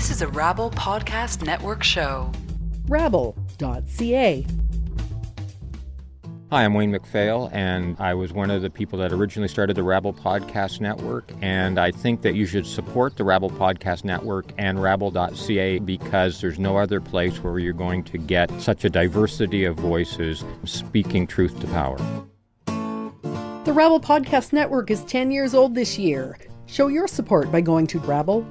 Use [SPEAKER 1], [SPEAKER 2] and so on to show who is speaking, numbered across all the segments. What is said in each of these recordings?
[SPEAKER 1] This is a Rabble Podcast Network show.
[SPEAKER 2] Rabble.ca.
[SPEAKER 3] Hi, I'm Wayne MacPhail, and I was one of the people that originally started the Rabble Podcast Network, and I think that you should support the Rabble Podcast Network and Rabble.ca because there's no other place where you're going to get such a diversity of voices speaking truth to power.
[SPEAKER 2] The Rabble Podcast Network is 10 years old this year. Show your support by going to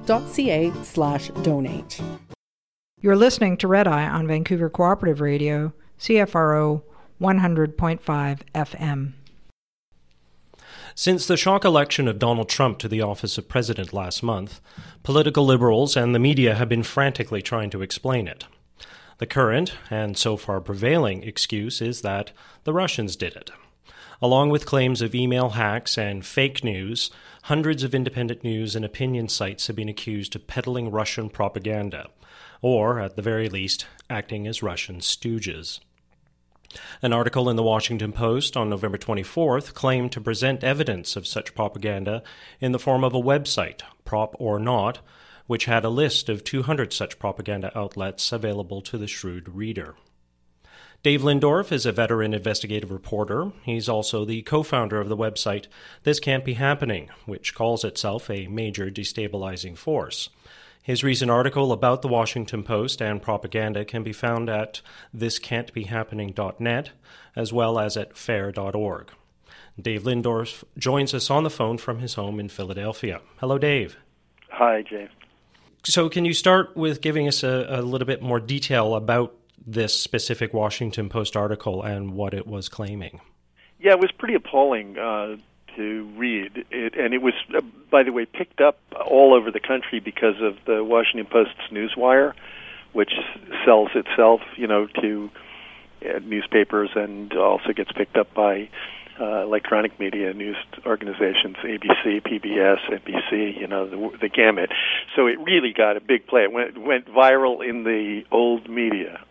[SPEAKER 2] rabble.ca/donate.
[SPEAKER 4] You're listening to Red Eye on Vancouver Cooperative Radio, CFRO 100.5 FM.
[SPEAKER 5] Since the shock election of Donald Trump to the office of president last month, political liberals and the media have been frantically trying to explain it. The current, and so far prevailing, excuse is that the Russians did it. Along with claims of email hacks and fake news, hundreds of independent news and opinion sites have been accused of peddling Russian propaganda, or, at the very least, acting as Russian stooges. An article in the Washington Post on November 24th claimed to present evidence of such propaganda in the form of a website, Prop or Not, which had a list of 200 such propaganda outlets available to the shrewd reader. Dave Lindorf is a veteran investigative reporter. He's also the co-founder of the website This Can't Be Happening, which calls itself a major destabilizing force. His recent article about the Washington Post and propaganda can be found at thiscan'tbehappening.net, as well as at fair.org. Dave Lindorf joins us on the phone from his home in Philadelphia. Hello, Dave.
[SPEAKER 6] Hi, James.
[SPEAKER 5] So can you start with giving us a little bit more detail about this specific Washington Post article and what it was claiming?
[SPEAKER 6] Yeah, it was pretty appalling to read it, and it was, by the way, picked up all over the country because of the Washington Post's Newswire, which sells itself, to newspapers and also gets picked up by electronic media news organizations, ABC, PBS, NBC, the gamut. So it really got a big play. It went viral in the old media.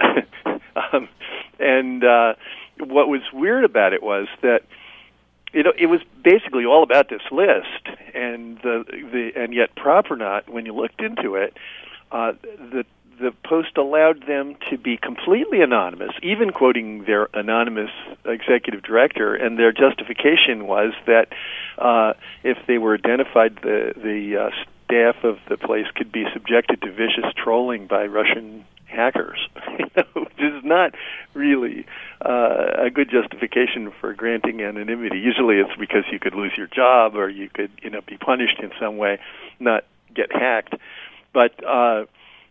[SPEAKER 6] And what was weird about it was that it was basically all about this list, and and yet Prop or Not, when you looked into it, the Post allowed them to be completely anonymous, even quoting their anonymous executive director, and their justification was that if they were identified, the staff of the place could be subjected to vicious trolling by Russian hackers. Which is not really a good justification for granting anonymity. Usually it's because you could lose your job or you could be punished in some way, not get hacked. But so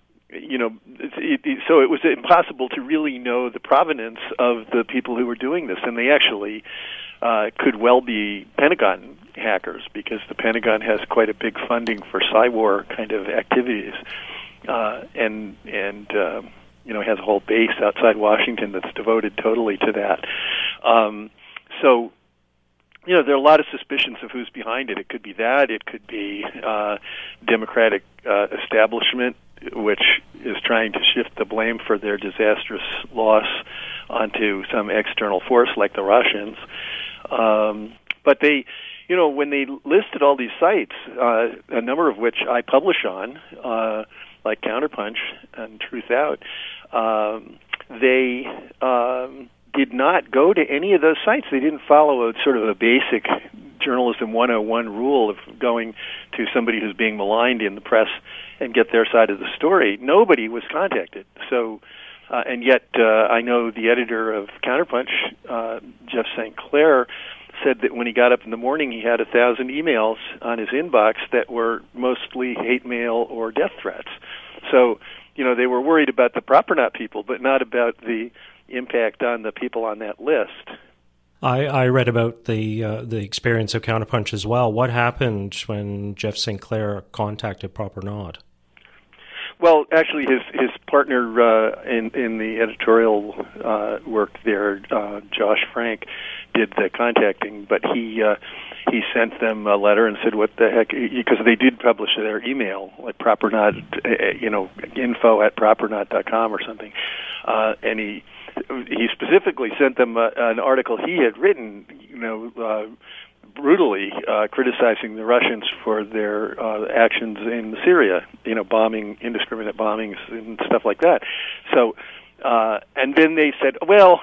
[SPEAKER 6] it was impossible to really know the provenance of the people who were doing this, and they actually could well be Pentagon hackers, because the Pentagon has quite a big funding for cyber kind of activities, and has a whole base outside Washington that's devoted totally to that. So there are a lot of suspicions of who's behind it. It could be that. It could be Democratic establishment, which is trying to shift the blame for their disastrous loss onto some external force like the Russians. But they, when they listed all these sites, a number of which I publish on, like Counterpunch and Truth Out, they did not go to any of those sites. They didn't follow a sort of a basic journalism 101 rule of going to somebody who's being maligned in the press and get their side of the story. Nobody was contacted. So, and yet I know the editor of Counterpunch, Jeff St. Clair, said that when he got up in the morning, he had 1,000 emails on his inbox that were mostly hate mail or death threats. So, they were worried about the Prop or Not people, but not about the impact on the people on that list.
[SPEAKER 5] I read about the experience of Counterpunch as well. What happened when Jeff St. Clair contacted Prop or Not?
[SPEAKER 6] Well, actually, his partner in the editorial work there, Josh Frank, did the contacting, but he sent them a letter and said, "What the heck?" Because they did publish their email, like Prop or Not, info@propornot.com or something, and he specifically sent them an article he had written, brutally criticizing the Russians for their actions in Syria, bombing, indiscriminate bombings and stuff like that. So, and then they said, well,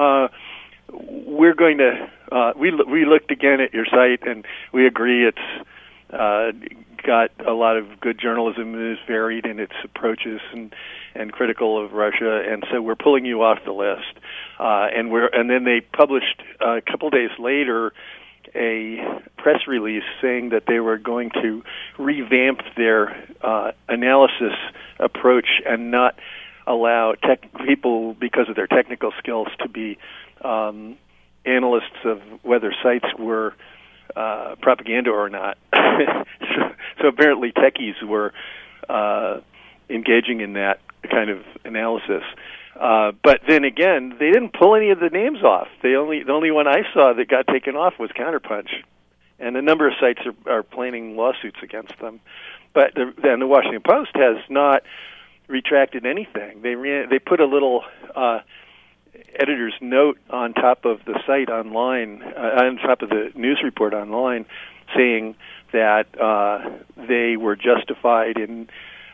[SPEAKER 6] we're going to, we looked again at your site and we agree it's got a lot of good journalism and is varied in its approaches and critical of Russia, and so we're pulling you off the list. And then they published a couple days later a press release saying that they were going to revamp their analysis approach and not allow people, because of their technical skills, to be analysts of whether sites were propaganda or not. So apparently techies were engaging in that kind of analysis. But then again, they didn't pull any of the names off. The only one I saw that got taken off was Counterpunch, and a number of sites are planning lawsuits against them. But then the Washington Post has not retracted anything. They put a little editor's note on top of the site online, on top of the news report online, saying that they were justified in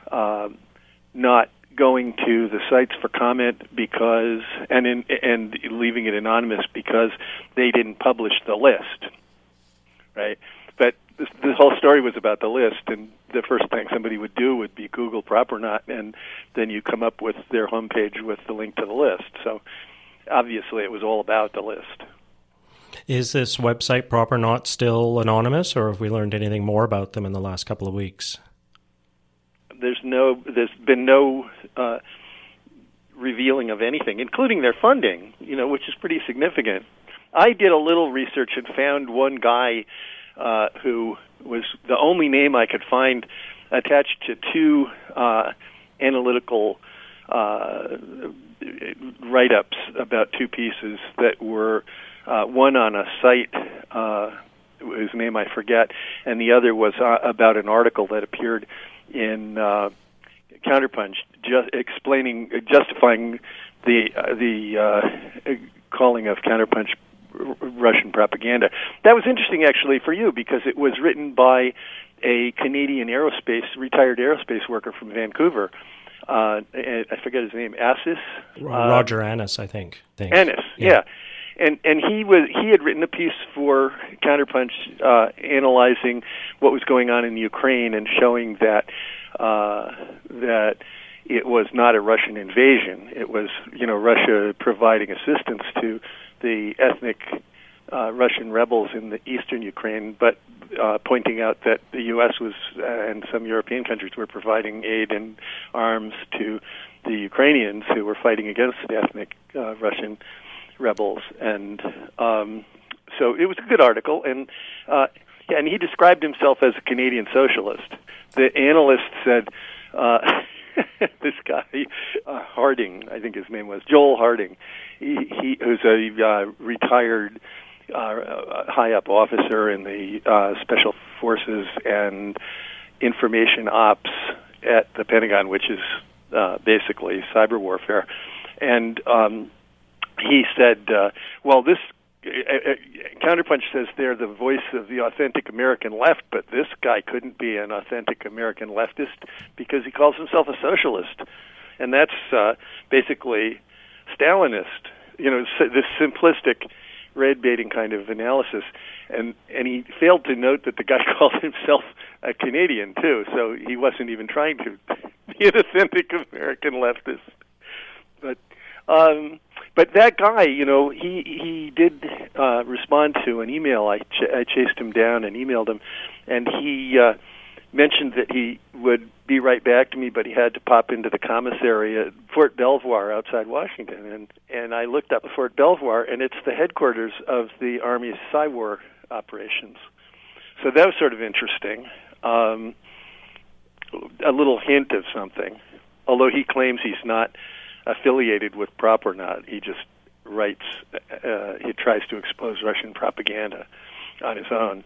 [SPEAKER 6] not going to the sites for comment because, and leaving it anonymous because they didn't publish the list, right? But the whole story was about the list, and the first thing somebody would do would be Google Propernaut, and then you come up with their homepage with the link to the list. So obviously it was all about the list.
[SPEAKER 5] Is this website Propernaut still anonymous, or have we learned anything more about them in the last couple of weeks?
[SPEAKER 6] There's been no revealing of anything, including their funding, which is pretty significant. I did a little research and found one guy who was the only name I could find attached to two analytical write-ups about two pieces that were one on a site whose name I forget, and the other was about an article that appeared in Counterpunch, justifying the calling of Counterpunch Russian propaganda. That was interesting, actually, for you, because it was written by a Canadian retired aerospace worker from Vancouver. I forget his name. Assis?
[SPEAKER 5] Roger Annis, I think.
[SPEAKER 6] Annis, yeah. And he had written a piece for Counterpunch analyzing what was going on in Ukraine and showing that that it was not a Russian invasion. It was Russia providing assistance to the ethnic Russian rebels in the eastern Ukraine, but pointing out that the U.S. was and some European countries were providing aid and arms to the Ukrainians who were fighting against the ethnic Russian rebels, and so it was a good article, and he described himself as a Canadian socialist. The analyst said, this guy, Harding, I think his name was, Joel Harding, he who's a retired high-up officer in the Special Forces and Information Ops at the Pentagon, which is basically cyber warfare, and he said, this Counterpunch says they're the voice of the authentic American left, but this guy couldn't be an authentic American leftist because he calls himself a socialist. And that's basically Stalinist, this simplistic red-baiting kind of analysis. And he failed to note that the guy called himself a Canadian, too, so he wasn't even trying to be an authentic American leftist. But that guy, he did respond to an email. I chased him down and emailed him, and he mentioned that he would be right back to me, but he had to pop into the commissary at Fort Belvoir outside Washington. And I looked up Fort Belvoir, and it's the headquarters of the Army's Cyber operations. So that was sort of interesting. A little hint of something, although he claims he's not affiliated with Propernaut. He just writes, he tries to expose Russian propaganda on his own.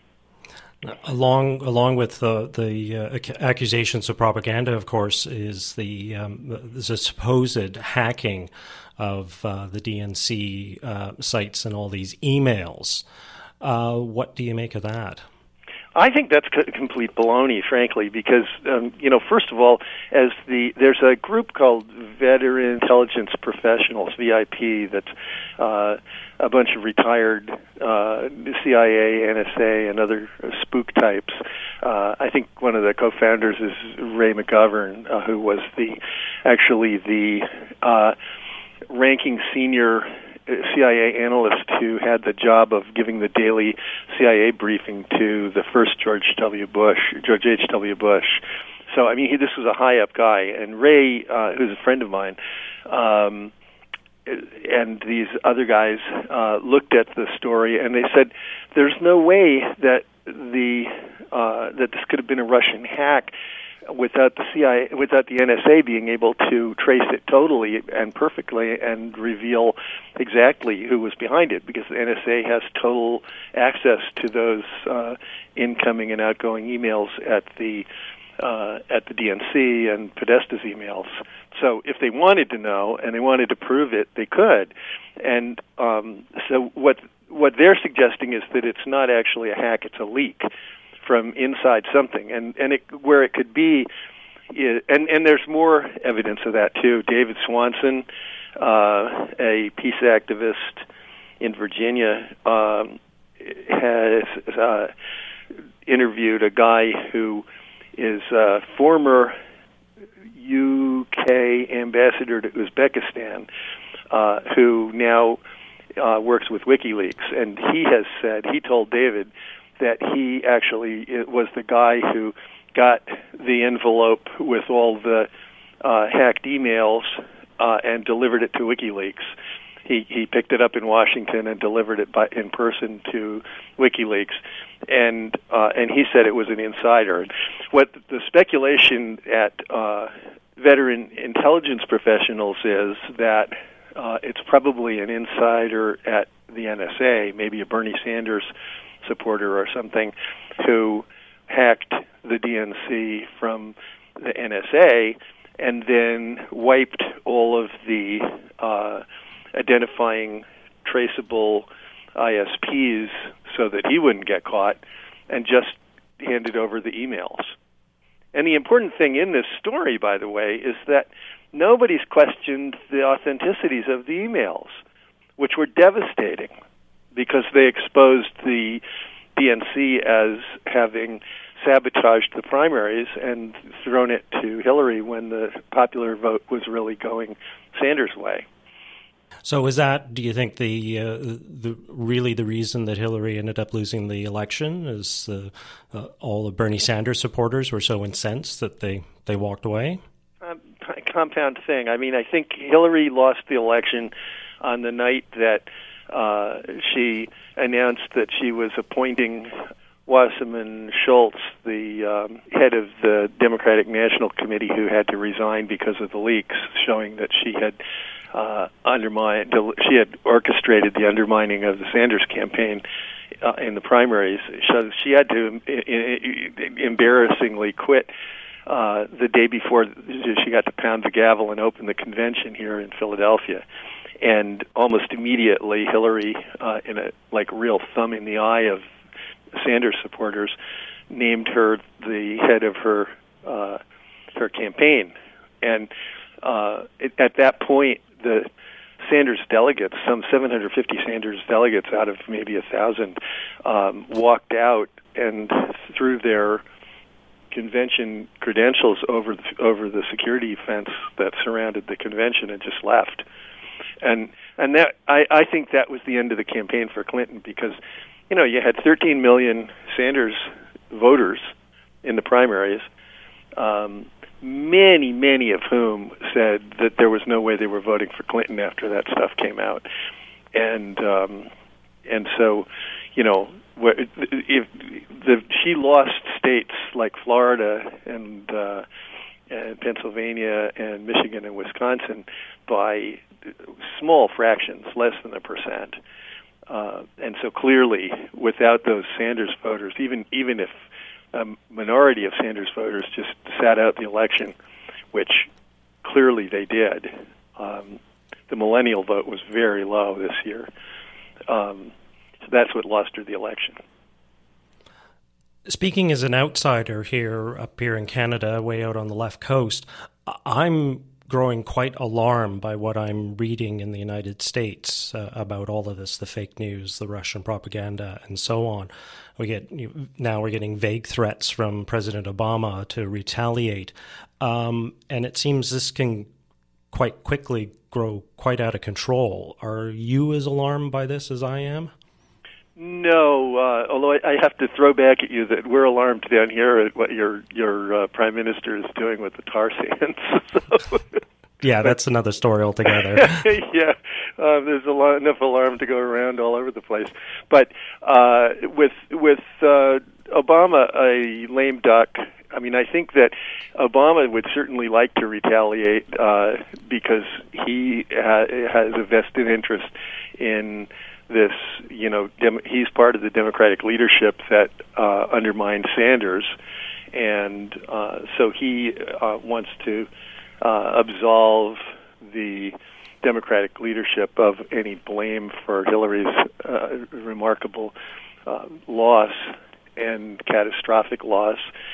[SPEAKER 5] Along with the accusations of propaganda, of course, is the supposed hacking of the DNC sites and all these emails. What do you make of that?
[SPEAKER 6] I think that's complete baloney, frankly, because first of all, there's a group called Veteran Intelligence Professionals (VIP) that's a bunch of retired CIA, NSA, and other spook types. I think one of the co-founders is Ray McGovern, who was the ranking senior CIA analyst who had the job of giving the daily CIA briefing to the first George H.W. Bush. So, I mean, this was a high-up guy. And Ray, who's a friend of mine, and these other guys looked at the story, and they said, there's no way that that this could have been a Russian hack without the CIA, without the NSA being able to trace it totally and perfectly and reveal exactly who was behind it, because the NSA has total access to those incoming and outgoing emails at the DNC and Podesta's emails. So if they wanted to know and they wanted to prove it, they could. And so what they're suggesting is that it's not actually a hack; it's a leak from inside something, and where it could be, and there's more evidence of that too. David Swanson, a peace activist in Virginia, has interviewed a guy who is a former UK ambassador to Uzbekistan, who now works with WikiLeaks, and he told David that he actually was the guy who got the envelope with all the hacked emails and delivered it to WikiLeaks. He picked it up in Washington and delivered it in person to WikiLeaks, and he said it was an insider. What the speculation at Veteran Intelligence Professionals is that it's probably an insider at the NSA, maybe a Bernie Sanders supporter or something, who hacked the DNC from the NSA and then wiped all of the identifying traceable ISPs so that he wouldn't get caught, and just handed over the emails. And the important thing in this story, by the way, is that nobody's questioned the authenticities of the emails, which were devastating, because they exposed the DNC as having sabotaged the primaries and thrown it to Hillary when the popular vote was really going Sanders' way.
[SPEAKER 5] So is that, do you think, the reason that Hillary ended up losing the election is all the Bernie Sanders supporters were so incensed that they walked away?
[SPEAKER 6] Compound thing. I mean, I think Hillary lost the election on the night that she announced that she was appointing Wasserman Schultz, the head of the Democratic National Committee, who had to resign because of the leaks showing that she had orchestrated the undermining of the Sanders campaign in the primaries. So she had to embarrassingly quit the day before she got to pound the gavel and open the convention here in Philadelphia. And almost immediately, Hillary, in a real thumb in the eye of Sanders supporters, named her the head of her campaign. And at that point, the Sanders delegates, some 750 Sanders delegates out of maybe 1,000, walked out and threw their convention credentials over the security fence that surrounded the convention and just left. And that I think that was the end of the campaign for Clinton, because you had 13 million Sanders voters in the primaries, many of whom said that there was no way they were voting for Clinton after that stuff came out, and so she lost states like Florida and Pennsylvania and Michigan and Wisconsin by small fractions, less than 1%. And so clearly, without those Sanders voters, even if a minority of Sanders voters just sat out the election, which clearly they did, the millennial vote was very low this year. So that's what lost her the election.
[SPEAKER 5] Speaking as an outsider up here in Canada, way out on the left coast, I'm growing quite alarmed by what I'm reading in the United States about all of this, the fake news, the Russian propaganda, and so on. Now we're getting vague threats from President Obama to retaliate. And it seems this can quite quickly grow quite out of control. Are you as alarmed by this as I am?
[SPEAKER 6] No, although I have to throw back at you that we're alarmed down here at what your Prime Minister is doing with the tar sands.
[SPEAKER 5] Yeah, that's another story altogether.
[SPEAKER 6] Yeah, there's enough alarm to go around all over the place. But with Obama, a lame duck. I mean, I think that Obama would certainly like to retaliate because he has a vested interest in this. He's part of the Democratic leadership that undermined Sanders, and so he wants to absolve the Democratic leadership of any blame for Hillary's remarkable loss and catastrophic loss.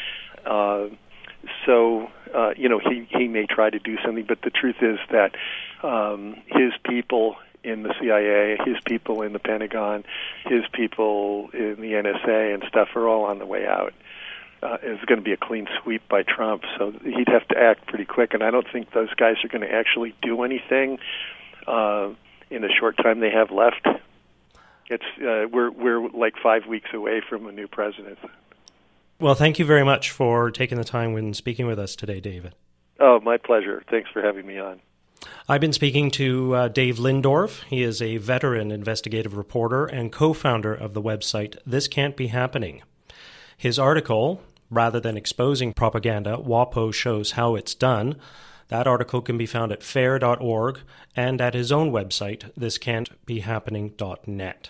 [SPEAKER 6] He may try to do something, but the truth is that his people in the CIA, his people in the Pentagon, his people in the NSA and stuff are all on the way out. It's going to be a clean sweep by Trump, so he'd have to act pretty quick, and I don't think those guys are going to actually do anything in the short time they have left. We're like 5 weeks away from a new president.
[SPEAKER 5] Well, thank you very much for taking the time when speaking with us today, David.
[SPEAKER 6] Oh, my pleasure. Thanks for having me on.
[SPEAKER 5] I've been speaking to Dave Lindorf. He is a veteran investigative reporter and co-founder of the website This Can't Be Happening. His article, Rather Than Exposing Propaganda, WAPO Shows How It's Done, that article can be found at fair.org and at his own website, thiscan'tbehappening.net.